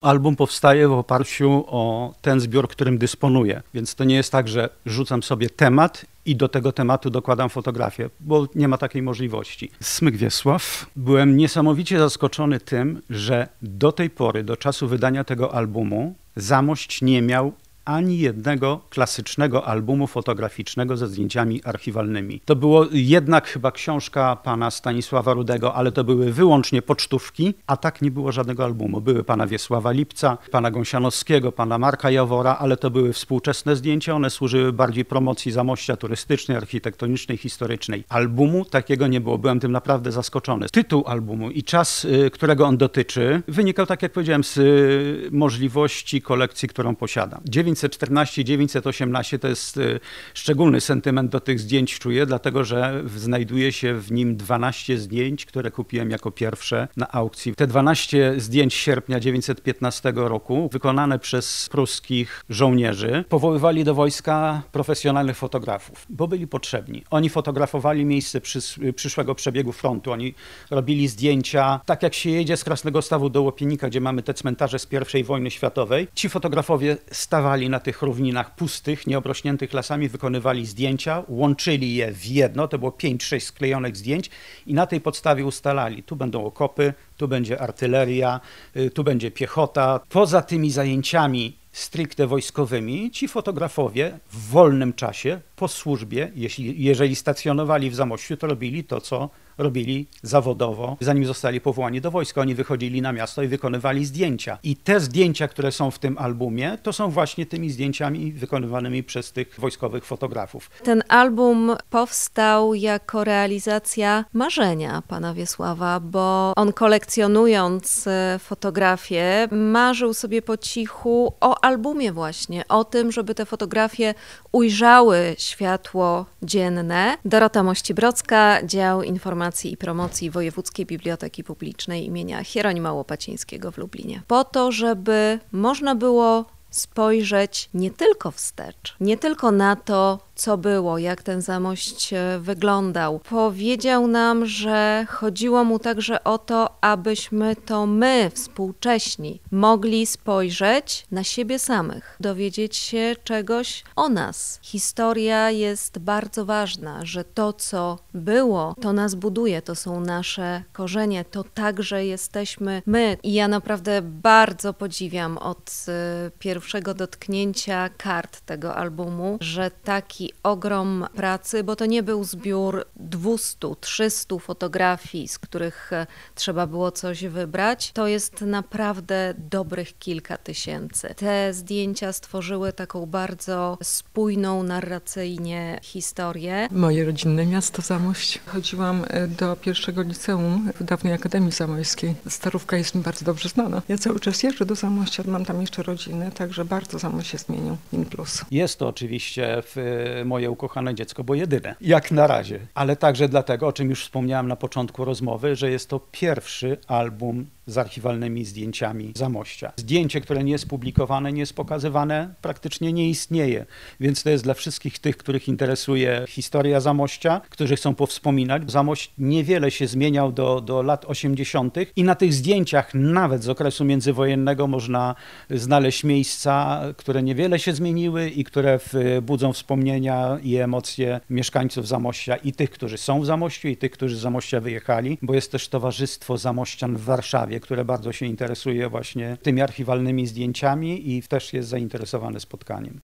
Album powstaje w oparciu o ten zbiór, którym dysponuję, więc to nie jest tak, że rzucam sobie temat i do tego tematu dokładam fotografię, bo nie ma takiej możliwości. Smyk Wiesław. Byłem niesamowicie zaskoczony tym, że do tej pory, do czasu wydania tego albumu, Zamość nie miał ani jednego klasycznego albumu fotograficznego ze zdjęciami archiwalnymi. To było jednak chyba książka pana Stanisława Rudego, ale to były wyłącznie pocztówki, a tak nie było żadnego albumu. Były pana Wiesława Lipca, pana Gąsianowskiego, pana Marka Jawora, ale to były współczesne zdjęcia, one służyły bardziej promocji Zamościa turystycznej, architektonicznej, historycznej. Albumu takiego nie było, byłem tym naprawdę zaskoczony. Tytuł albumu i czas, którego on dotyczy, wynikał, tak jak powiedziałem, z możliwości kolekcji, którą posiadam. 914-918 to jest szczególny sentyment do tych zdjęć czuję, dlatego że znajduje się w nim 12 zdjęć, które kupiłem jako pierwsze na aukcji. Te 12 zdjęć sierpnia 915 roku, wykonane przez pruskich żołnierzy, powoływali do wojska profesjonalnych fotografów, bo byli potrzebni. Oni fotografowali miejsce przyszłego przebiegu frontu, oni robili zdjęcia, tak jak się jedzie z Krasnego Stawu do Łopienika, gdzie mamy te cmentarze z I wojny światowej. Ci fotografowie stawali na tych równinach pustych, nieobrośniętych lasami, wykonywali zdjęcia, łączyli je w jedno, to było 5-6 sklejonych zdjęć i na tej podstawie ustalali, tu będą okopy, tu będzie artyleria, tu będzie piechota. Poza tymi zajęciami stricte wojskowymi, ci fotografowie w wolnym czasie, po służbie, jeżeli stacjonowali w Zamościu, to robili to, co robili zawodowo, zanim zostali powołani do wojska. Oni wychodzili na miasto i wykonywali zdjęcia. I te zdjęcia, które są w tym albumie, to są właśnie tymi zdjęciami wykonywanymi przez tych wojskowych fotografów. Ten album powstał jako realizacja marzenia pana Wiesława, bo on kolekcjonując fotografie, marzył sobie po cichu o albumie właśnie, o tym, żeby te fotografie ujrzały światło dzienne. Dorota Mościbrocka, dział informacji i promocji Wojewódzkiej Biblioteki Publicznej imienia Hieronima Łopacińskiego w Lublinie. Po to, żeby można było spojrzeć nie tylko wstecz, nie tylko na to, co było, jak ten Zamość wyglądał. Powiedział nam, że chodziło mu także o to, abyśmy to my, współcześni, mogli spojrzeć na siebie samych, dowiedzieć się czegoś o nas. Historia jest bardzo ważna, że to, co było, to nas buduje, to są nasze korzenie, to także jesteśmy my. I ja naprawdę bardzo podziwiam od pierwszego dotknięcia kart tego albumu, że taki ogrom pracy, bo to nie był zbiór 200-300 fotografii, z których trzeba było coś wybrać. To jest naprawdę dobrych kilka tysięcy. Te zdjęcia stworzyły taką bardzo spójną narracyjnie historię. Moje rodzinne miasto Zamość. Chodziłam do pierwszego liceum w dawnej Akademii Zamojskiej. Starówka jest mi bardzo dobrze znana. Ja cały czas jeżdżę do Zamościa, mam tam jeszcze rodzinę, także bardzo Zamość się zmienił. In plus. Jest to oczywiście moje ukochane dziecko, bo jedyne, jak na razie. Ale także dlatego, o czym już wspomniałem na początku rozmowy, że jest to pierwszy album z archiwalnymi zdjęciami Zamościa. Zdjęcie, które nie jest publikowane, nie jest pokazywane, praktycznie nie istnieje. Więc to jest dla wszystkich tych, których interesuje historia Zamościa, którzy chcą powspominać. Zamość niewiele się zmieniał do lat 80. i na tych zdjęciach, nawet z okresu międzywojennego, można znaleźć miejsca, które niewiele się zmieniły i które budzą wspomnienia i emocje mieszkańców Zamościa i tych, którzy są w Zamościu i tych, którzy z Zamościa wyjechali, bo jest też Towarzystwo Zamościan w Warszawie, które bardzo się interesuje właśnie tymi archiwalnymi zdjęciami i też jest zainteresowane spotkaniem.